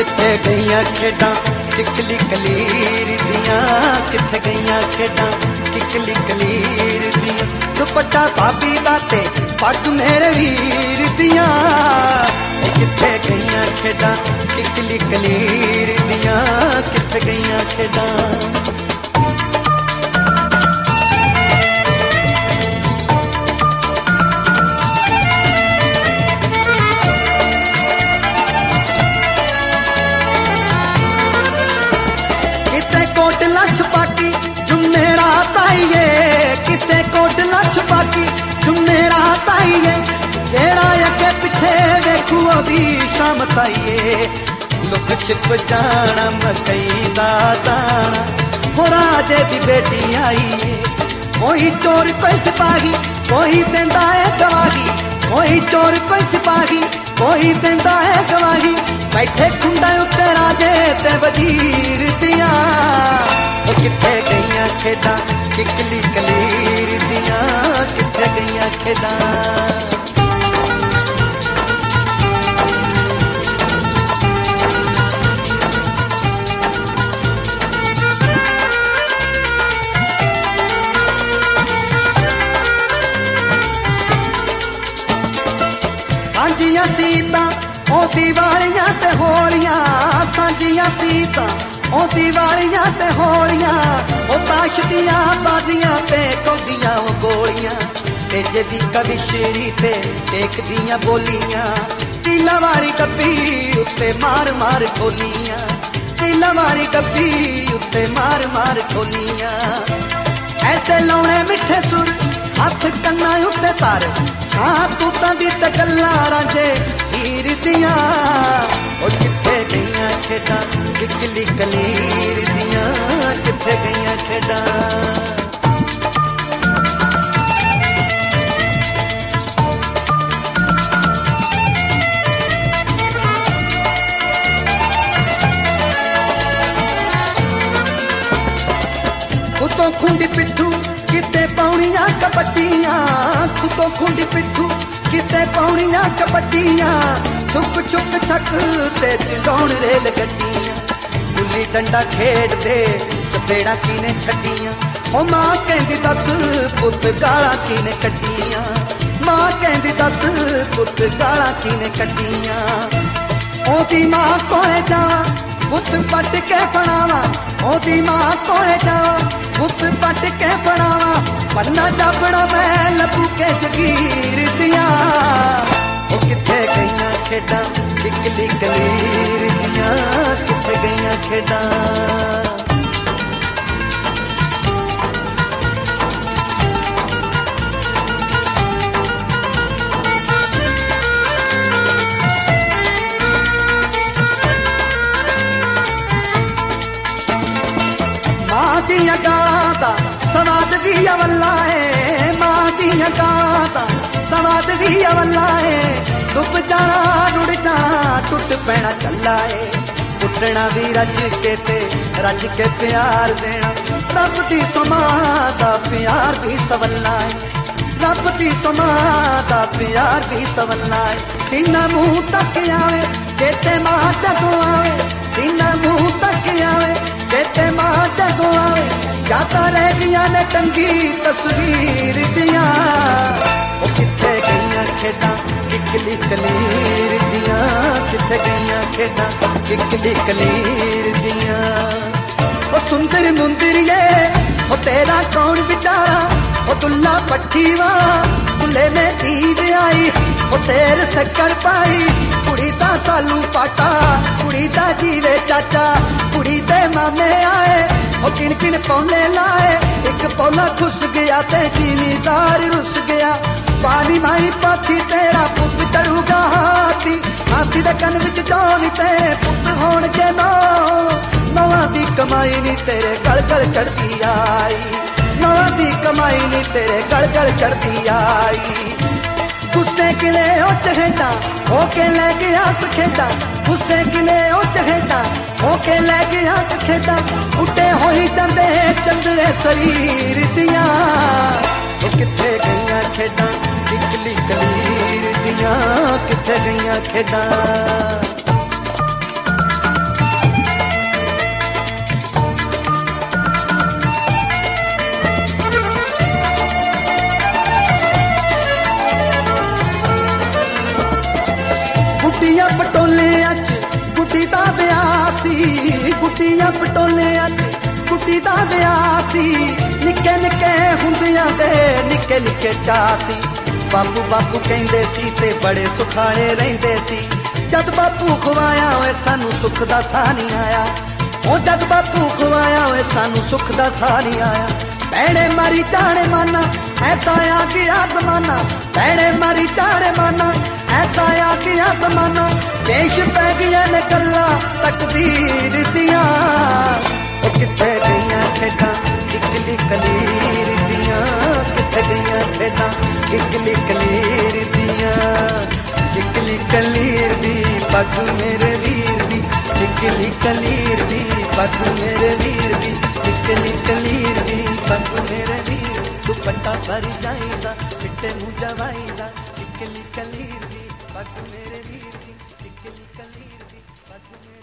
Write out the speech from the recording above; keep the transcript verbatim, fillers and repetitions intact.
किथे गईयां खेडां किकली कलीर दियां, किथे गईयां खेडां किकली कलीर दियां। दुपट्टा भाभी दा ते पग मेरे वीर दियां, किथे गईयां खेडां किकली कलीर दियां, किथे गईयां खेडां। कोटला छुपाकी जुम्मे रात आईए, किते कोटला छुपाकी जुम्मे रात आईए। जेड़ा अगे पिछे वेखू ओदी शाम ताईए। लुक छिप जाना मकई दा दाना, हो राजे दी बेटी आईए। कोई चोर कोई सिपाही कोई देंदा है गवाही, कोई चोर कोई सिपाही कोई देंदा है गवाही। बैठे खुंडा उत्ते राजे ते वजीर दियां, ओ किथे गईयां खेडां किकली कलीर दियां, किथे गईयां खेडां। सांझियां सीतां ओ दिवालियां ते होलियां, सांझियां सीतां ओ दिवालियां ते होलियां। ओ ताश दियां बाजियां ते कौडियां ओ गोलियां, तेजे दी कविशरी ते टेक दियां बोलियां। तीला वाली डब्बी उत्ते मार मार ठोलियां, तीला वाली डब्बी उत्ते मार मार ठोलियां। ऐसे लौने मिठे सुर हथ कन्ना उत्ते तार, छां तूतां दी ते गल्लां रांझे हीर दियां। ओ किथे गईयां खेडां किकली कलीर दियां, किथे गईयां खेडां। खुदों खुंडी पिट्ठू किते पौनियां कबड्डियां, खुदों खुंडी पिट्ठू किते पौनियां कबड्डियां। छुप छुप छक ते चिंडौण रेल गड्डियां, गुल्ली डंडा खेड दे चपेड़ा कीने छड्डियां। ओ मां कहंदी दस पुत गालां कीने कड्डियां, मां कहंदी दस पुत गालां कीने कड्डियां। ओदी मां कोले जावां पुत पट के फड़ावां, ओदी मां कोले जावां पुत पट के फड़ावां। पन्ना जापड़ा मैं लबू के जगीर दियां, ओ किथे गईयां खेडां किकली कलीर दियां, किथे गईयां खेडां। मां दियां गालां दा सवाद भी अवल्ला है, मां दियां गालां दा सवाद भी अवल्ला है। डुब जाना रुड़ जाना टुट पैना कल्ला है, टुटना भी रज के ते रज के प्यार देना। रब दी समां दा प्यार भी सवल्ला है, रब दी समां दा प्यार भी सवल्ला है। सीना मुंह तक आवे चेते मां जदों आवे, सीना मुंह तक आवे चेते मां जदों आवे। जाता रह गईयां ने टंगी तस्वीर दियां, ओ किथे गईयां खेडां किकली कलीर दियां, किथे गईयां खेडां किकली कलीर दियां। ओ सुंदर मुंदरिए ओ तेरा कौन बिचारा, ओ दुल्ला पट्टी वाला दुल्ले ने ईद आई। ओ शेर शक्कर पाई कुड़ी दा सालू पाटा, कुड़ी दा जीवे चाचा कुड़ी दे मामे आए। ओ किन किन पौने लाए एक पौला खुस गया ते जिमीदार रुस गया। पानी माई पाथी तेरा पुत चढ़ूगा हाथी, हाथी दे कन विच जानी ते पुत होण के नौ। नौवां दी कमाई नी तेरे गल गल चढ़दी आई, नौवां दी कमाई नी तेरे गल गल चढ़दी आई। गुस्से किले ओ चहेटा होके ले गया खेडा, गुस्से किले ओ चहेटा होके ले गया खेडा। उठे होई जांदे चंदरे शरीर दियां, ओ किथे गईयां खेडां किकली कलीर दियां, किथे गईयां खेडां। निक्के निक्के चाह सी बापू बापू कहंदे सी ते बड़े सुखाने रहिंदे सी जद बापू खवाया होए सानू सुख दा साह नहीं आया ओ जद बापू खवाया होए सानू सुख दा साह नहीं आया भैणे मरी जाने माना ऐसा आ गया जमाना भैणे मरी जाने माना ऐसा आ गया जमाना देश पै गया ने गल्ला तकदीर दियां ओ किथे गईयां खेडां किकली कलीर दियां किथे गईयां खेडां किकली कलीर दियां किकली कलीर दी पग मेरे वीर दी किकली कलीर दी पग मेरे वीर दी किकली कलीर दी पग मेरे वीर दुपट्टा भरी जाईदा चिट्टे मुंह जवाईदा किकली कलीर दी पग मेरे वीर दी किकली कलीर दी पग मेरे